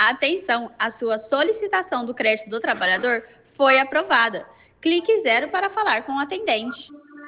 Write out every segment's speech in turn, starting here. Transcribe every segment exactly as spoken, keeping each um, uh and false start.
Atenção, a sua solicitação do crédito do trabalhador foi aprovada. Clique zero para falar com o atendente.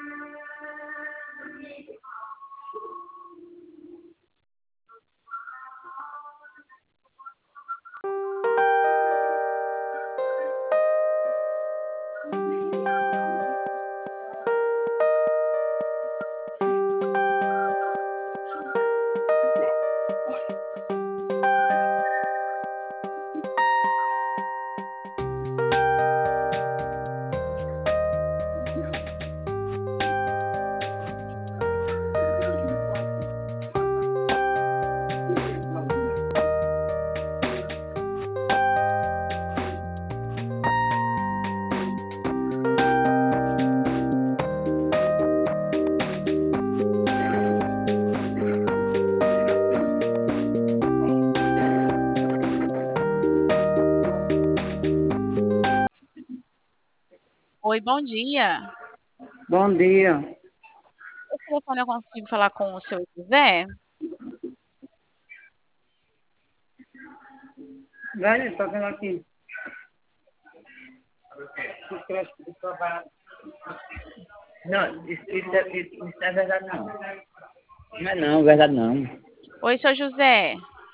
Oi, bom dia. Bom dia. Esse telefone eu consigo falar com o seu José? Velho, tá vendo aqui? Não, isso, isso, é- isso, isso não é verdade não. Não é não, verdade não. Oi, seu José.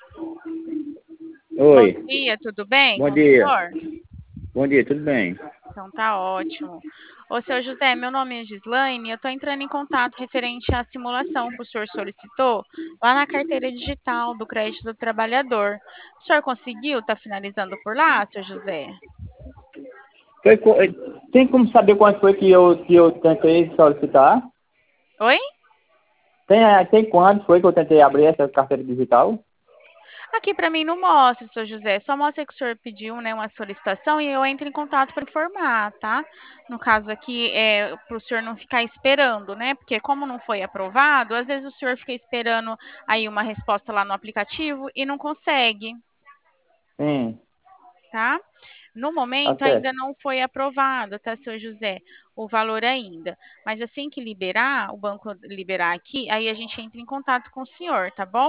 Bom Oi, dia, tudo bem bom com o dia. senhor? Bom dia, tudo bem? Então tá ótimo. Ô, seu José, meu nome é Gislaine, eu tô entrando em contato referente à simulação que o senhor solicitou lá na carteira digital do crédito do trabalhador. O senhor conseguiu? Tá finalizando por lá, seu José? Foi, co- eh, tem como saber quanto foi que eu, que eu tentei solicitar? Oi? Tem, eh, tem quanto foi que eu tentei abrir essa carteira digital? Aqui para mim não mostra, seu José. Só mostra que o senhor pediu, né, uma solicitação e eu entro em contato para informar, tá? No caso aqui, é para o senhor não ficar esperando, né? Porque como não foi aprovado, às vezes o senhor fica esperando aí uma resposta lá no aplicativo e não consegue, Sim, tá? No tá momento ainda certo. não foi aprovado, tá, seu José? O valor ainda. Mas assim que liberar, o banco liberar aqui, aí a gente entra em contato com o senhor, tá bom?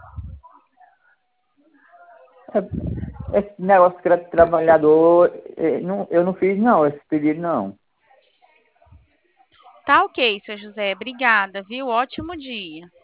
É, esse negócio de crédito trabalhador, eh, não, eu não fiz não, esse pedido não. Tá ok, seu José. Obrigada, viu? Ótimo dia.